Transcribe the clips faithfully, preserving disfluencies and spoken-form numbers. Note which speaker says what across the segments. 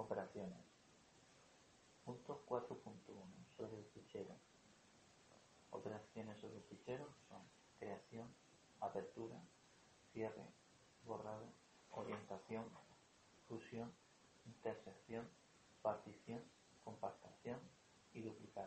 Speaker 1: Operaciones. Punto cuatro punto uno. Sobre el fichero. Operaciones sobre el fichero son creación, apertura, cierre, borrado, orientación, fusión, intersección, partición, compactación y duplicado.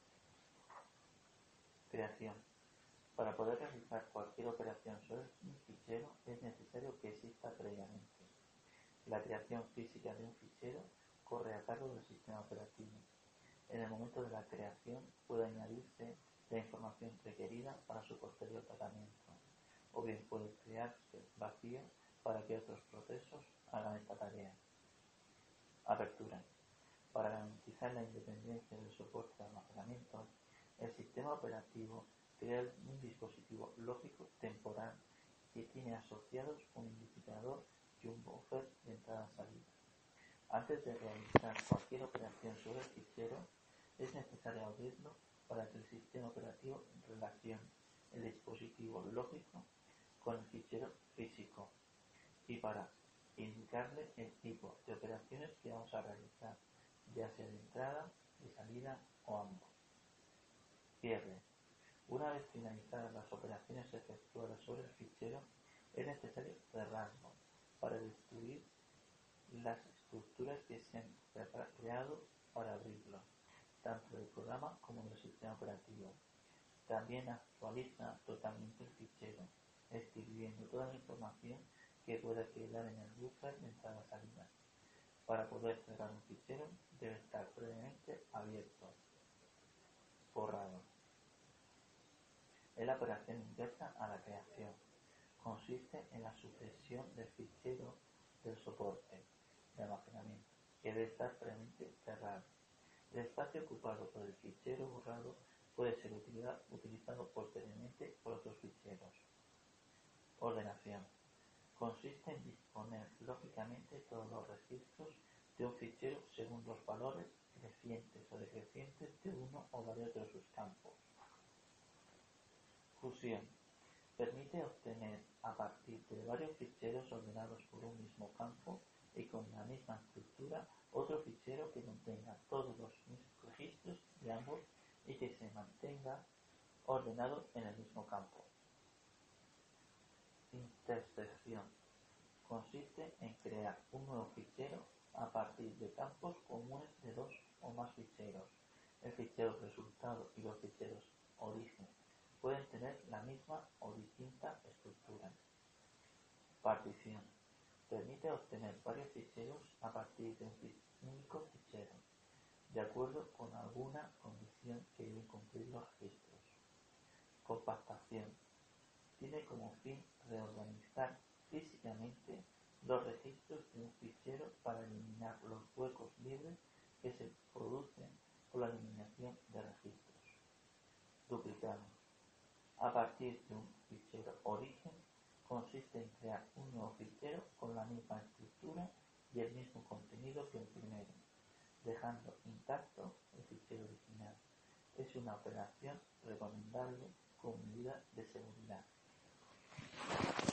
Speaker 1: Creación. Para poder realizar cualquier operación sobre un fichero es necesario que exista previamente. La creación física de un fichero corre a cargo del sistema operativo. En el momento de la creación puede añadirse la información requerida para su posterior tratamiento, o bien puede crearse vacío para que otros procesos hagan esta tarea. Apertura. Para garantizar la independencia del soporte de almacenamiento, el sistema operativo crea un dispositivo lógico temporal que tiene asociados un identificador y un buffer de entrada-salida. Antes de realizar cualquier operación sobre el fichero, es necesario abrirlo para que el sistema operativo relacione el dispositivo lógico con el fichero físico y para indicarle el tipo de operaciones que vamos a realizar, ya sea de entrada, de salida o ambos. Cierre. Una vez finalizadas las operaciones efectuadas sobre el fichero, es necesario cerrarlo para destruir las estructuras que se han creado para abrirlo, tanto del programa como del sistema operativo. También actualiza totalmente el fichero, escribiendo toda la información que pueda quedar en el buffer de entrada-salida. Para poder cerrar un fichero debe estar previamente abierto. Borrado. Es la operación inversa a la creación. Consiste en la supresión del fichero del soporte de almacenamiento, que debe estar previamente cerrado. El espacio ocupado por el fichero borrado puede ser utilizado posteriormente por otros ficheros. Ordenación. Consiste en disponer lógicamente todos los registros de un fichero según los valores crecientes o decrecientes de uno o varios de sus campos. Fusión. Permite obtener a partir de varios ficheros ordenados por un mismo campo y con la misma estructura otro fichero que contenga todos los registros de ambos y que se mantenga ordenado en el mismo campo. Intersección. Consiste en crear un nuevo fichero a partir de campos comunes de dos o más ficheros. El fichero resultado y los ficheros origen pueden tener la misma o distinta estructura. Partición. Permite obtener varios ficheros a partir de un único fichero, de acuerdo con alguna condición que deben cumplir los registros. Compactación. Tiene como fin reorganizar físicamente los registros de un fichero para eliminar los huecos libres que se producen por la eliminación de registros. Duplicado. A partir de un fichero origen, consiste en crear un nuevo fichero con la misma estructura y el mismo contenido que el primero, dejando intacto el fichero original. Es una operación recomendable con medida de seguridad.